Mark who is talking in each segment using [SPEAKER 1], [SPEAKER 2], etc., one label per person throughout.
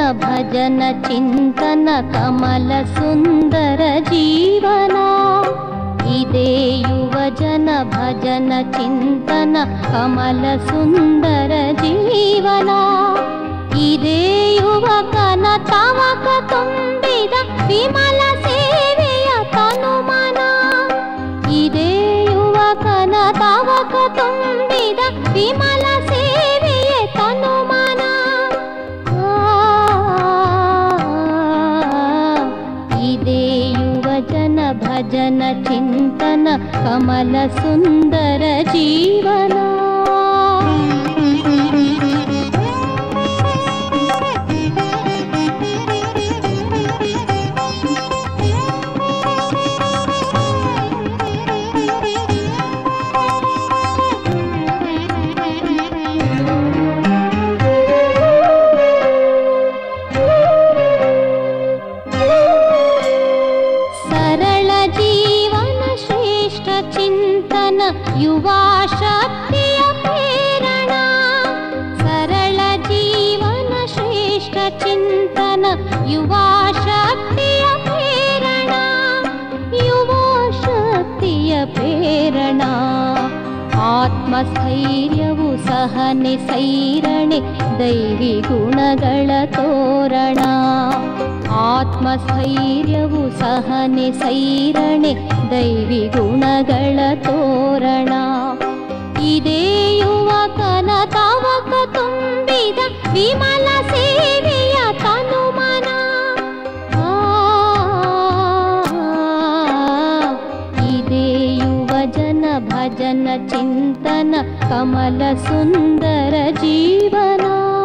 [SPEAKER 1] ಭಜನ ಚಿಂತನ ಕಮಲ ಸುಂದರ ಜೀವನ. ಇದೇ ಯುವಜನ ಭಜನ ಚಿಂತನ ಕಮಲ ಸುಂದರ ಜೀವನ. ಇದೇ ಯುವಕನ ತವಕ ತುಂಬಿದ ವಿಮಲ ಸೇವೆಯ ತನುಮನ. ಇದೇ ಯುವಕನ ತವಕ ತುಂಬಿದ ವಿಮಲ ಸೇವೆಯ ತನುಮನ. ಇದೇ ಯುವಜನ ಭಜನ ಚಿಂತನ ಕಮಲ ಸುಂದರ ಜೀವನ. ಯುವಾ ಶಕ್ತಿಯ ಪ್ರೇರಣ. ಸರಳ ಜೀವನ ಶ್ರೇಷ್ಠ ಚಿಂತನ ಯುವಾ ಶಕ್ತಿಯ ಪ್ರೇರಣ. ಯುವಾ ಶಕ್ತಿಯ ಪ್ರೇರಣ. ಆತ್ಮಸ್ಥೈರ್ಯವು ಸಹನೆ ಸೈರಣೆ ದೈವಿ ಗುಣಗಳ ತೋರಣ. ಆತ್ಮಸ್ಥೈರ್ಯವು ಸಹನೆ ಸೈರಣೆ ದೈವಿ ಗುಣಗಳ ತೋರಣ. ಇದೇ ಯುವಕನ ತವಕ ತುಂಬಿದ ವಿಮಲ ಸೇವೆಯ ತನುಮನ. ಇದೇ ಯುವಜನ ಭಜನ ಚಿಂತನ ಕಮಲ ಸುಂದರ ಜೀವನ.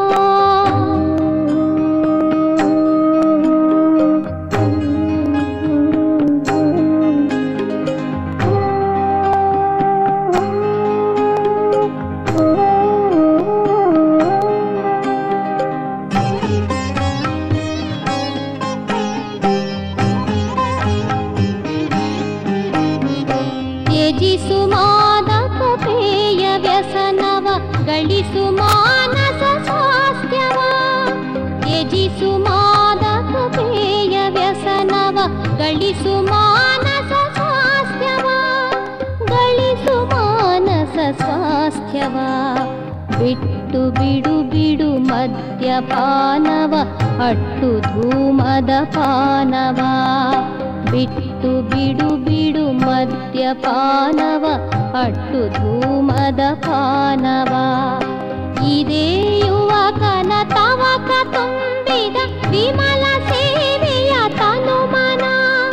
[SPEAKER 1] ತ್ಯಜಿಸು ಮಾದಕ ಪೇಯ ವ್ಯಸನವ ಗಳಿಸು ಮಾನಸ ಸ್ವಾಸ್ಥ್ಯವ. ತ್ಯಜಿಸು ಮಾದಕ ಪೇಯ ವ್ಯಸನವ ಗಳಿಸು ಮಾನಸ ಸ್ವಾಸ್ಥ್ಯವ. ಗಳಿಸು ಮಾನಸ ಸ್ವಾಸ್ಥ್ಯವ. ಬಿಟ್ಟು ಬಿಡು ಬಿಡು ಮದ್ಯಪಾನವ ಅಟ್ಟು ಧೂಮದ ಪಾನವ. ಬಿಟ್ಟು ಬಿಡು ಬಿಡು ಮದ್ಯಪಾನವ ಅಟ್ಟು ಧೂಮದ ಪಾನವ. ಇದೇ ಯುವಕನ ತವಕ ತುಂಬಿದ ವಿಮಲ ಸೇವೆಯ ತನುಮನ.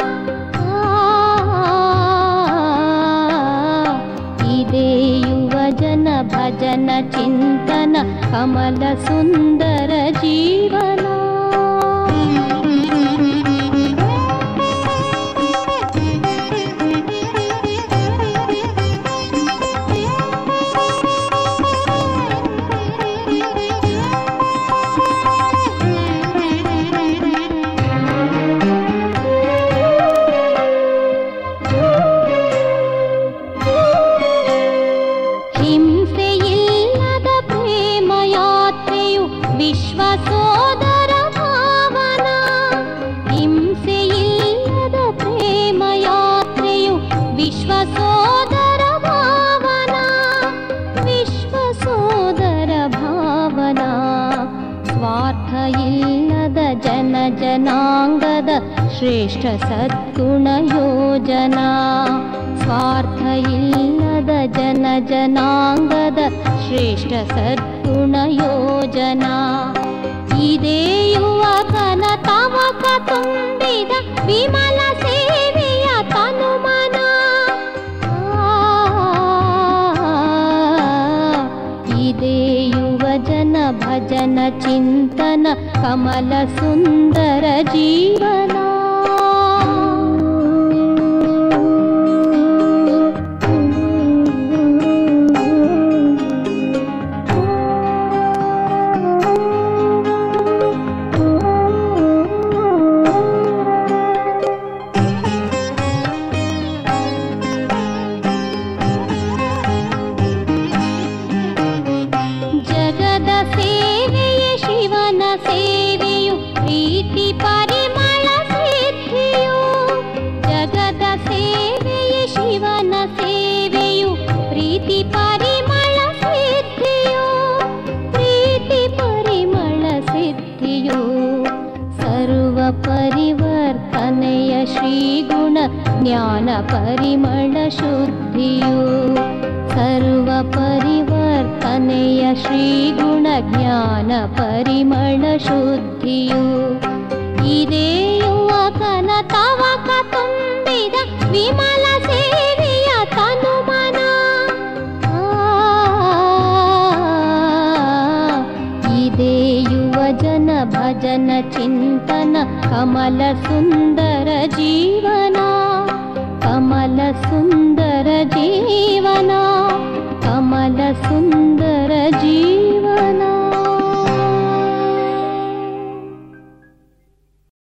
[SPEAKER 1] ಇದೇ ಯುವಜನ ಭಜನ ಚಿಂತನ ಕಮಲ ಸುಂದರ ಜೀವನ. ಹಿಂಸೆಯಿಲ್ಲದ ಪ್ರೇಮ ಯಾತ್ರೆಯು ವಿಶ್ವ ಸೋದರ ಭಾವನ. ಹಿಂಸೆಯಿಲ್ಲದ ಪ್ರೇಮ ಯಾತ್ರೆಯು ವಿಶ್ವ ಸೋದರ ಭಾವನ. ವಿಶ್ವ ಸೋದರ ಭಾವನ. ಸ್ವಾರ್ಥ ಇಲ್ಲದ ಜನ ಜನಾಂಗದ ಶ್ರೇಷ್ಠ ಸದ್ಗುಣ ಯೋಜನಾ. ಸ್ವಾರ್ಥ ಇಲ್ಲದ ಜನ ಜನಾಂಗದ ಶ್ರೇಷ್ಠ ಸದ್ಗುಣ ಯೋಜನಾ. ಇದೇ ಯುವಕನ ತವಕ ತುಂಬಿದ ವಿಮಲ ಸೇವೆಯ ತನುಮನ. ಇದೇ ಯುವಜನ ಭಜನ ಚಿಂತನ ಕಮಲ ಸುಂದರ ಜೀವನ. ಜಗದ ಸೇವೆಯೇ ಶಿವನ ಸೇವೆಯು ಶ್ರೀಗುಣ ಜ್ಞಾನ ಪರಿಮಳ ಶುದ್ಧಿಯು ಸರ್ವ ಪರಿವರ್ತನೆಯ ಶ್ರೀಗುಣ ಜ್ಞಾನ ಪರಿಮಳ ಶುದ್ಧಿಯು ಇದೇ ಯುವಕನ ತವಕ ತುಂಬಿದ ವಿಮಲ ಸೇವೆಯ ತನುಮನ ಇದೇ ಯುವಜನ ಭಜನ ಚಿಂತನ ಕಮಲ ಸುಂದರ ಜೀವನ ಕಮಲ ಸುಂದರ ಜೀವನ